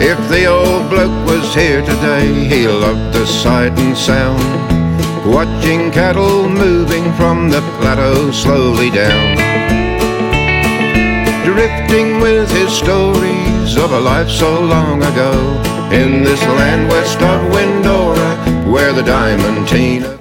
If the old bloke was here today, he loved the sight and sound, watching cattle moving from the plateau slowly down, drifting with his stories of a life so long ago, in this land west of Windora, where the Diamantina